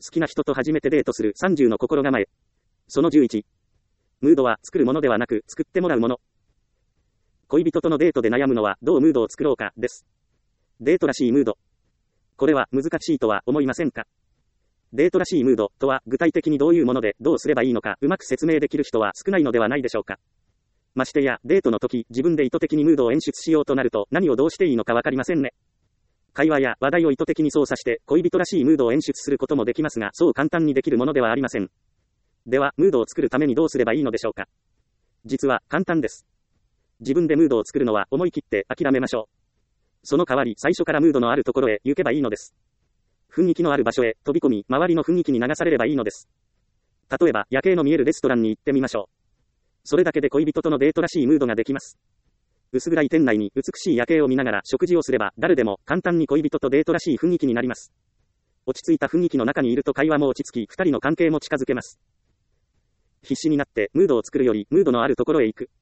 きな人と初めてデートする30の心構え。その11。ムードは作るものではなく作ってもらうもの。恋人とのデートで悩むのはどうムードを作ろうかです。デートらしいムード。これは難しいとは思いませんか？デートらしいムードとは具体的にどういうものでどうすればいいのかうまく説明できる人は少ないのではないでしょうか。ましてやデートの時自分で意図的にムードを演出しようとなると何をどうしていいのかわかりませんね。会話や話題を意図的に操作して恋人らしいムードを演出することもできますがそう簡単にできるものではありません。ではムードを作るためにどうすればいいのでしょうか。実は簡単です。自分でムードを作るのは思い切って諦めましょう。その代わり最初からムードのあるところへ行けばいいのです。雰囲気のある場所へ飛び込み周りの雰囲気に流されればいいのです。例えば夜景の見えるレストランに行ってみましょう。それだけで恋人とのデートらしいムードができます。薄暗い店内に美しい夜景を見ながら食事をすれば誰でも簡単に恋人とデートらしい雰囲気になります。落ち着いた雰囲気の中にいると会話も落ち着き二人の関係も近づけます。必死になってムードを作るよりムードのあるところへ行く。